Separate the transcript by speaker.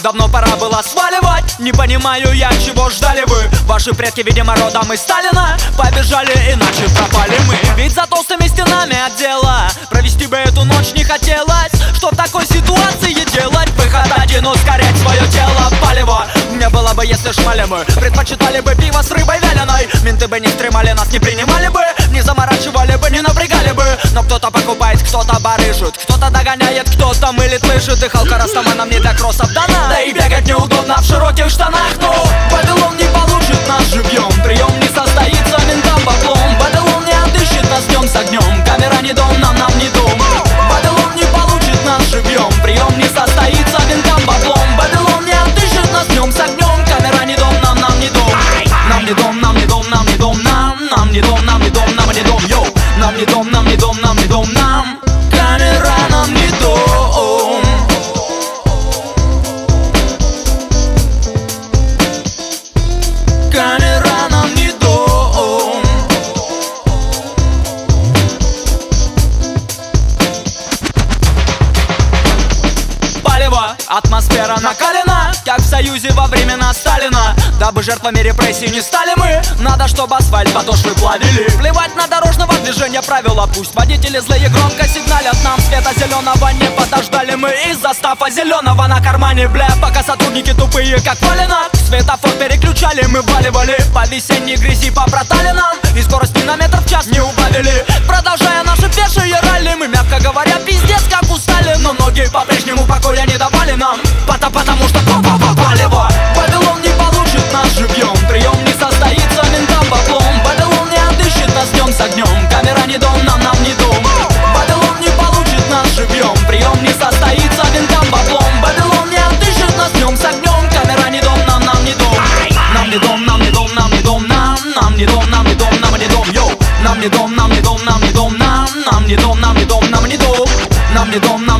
Speaker 1: давно пора было сваливать. Не понимаю я, чего ждали вы. Ваши предки, видимо, родом из Сталина. Побежали, иначе пропали мы. Ведь за толстыми стенами отдела провести бы эту ночь не хотелось. Что в такой ситуации делать? Выход один — ускорять свое тело. Палево не было бы, если шмали мы. Предпочитали бы пиво с рыбой вяленой. Менты бы не стремали, нас не принимали бы. Не заморачивали бы, не напрягали бы. Но кто-то покупает, кто-то барыжит, кто-то догоняет, кто-то мылит лыжи. Дыхалка растаманом не для кроссов дана. Да и бегать неудобно в широких штанах. Но Вавилон не получит нас живьем. Прием не состоится, ментам баблом. Вавилон не отыщет нас днем с огнем. Камера не дом, нам не дом. Вавилон не получит нас живьем. Прием не состоится, ментам баблом. Вавилон не отыщет нас днем с огнем. Камера не дом, нам не дом. Нам не дом, нам не дом, нам не дом, нам не дом, нам не дом, нам не дом, йоу. Нам не дом, нам не дом, нам не дом, нам. Камера нам не дом. Камера нам не дом. Палево, атмосфера накалена, как в Союзе во времена Сталина. Дабы жертвами репрессий не стали мы, надо, чтобы асфальт подошвы плавили. Плевать на дорожного движения правила. Пусть водители злые громко сигналят нам. Света зеленого не подождали мы. Из-за стафа зеленого на кармане, бля. Пока сотрудники тупые, как валено. Светофор переключали, мы валивали по весенней грязи по проталинам. И скорости на метр в час не убавили. Продолжая наши пешие ралли, мы, мягко говоря, пиздец как устали. Но ноги по-прежнему покоя не давали нам. Потому что палево. Вавилон не получит нас живьем. Прием не состоится, ментам баблом. Вавилон не отыщет нас днем с огнем. Камера не дом, нам не дом. Вавилон не получит нас живьем. Прием не состоится, ментам баблом. Вавилон не отыщет нас днем с огнем. Камера не дом, нам не дом. Нам не дом, нам не дом, нам не дом, нам не дом, нам не дом, нам не дом, йоу. Нам не дом, нам не дом, нам не дом, нам не дом, нам не дом, нам не дом. Нам не дом,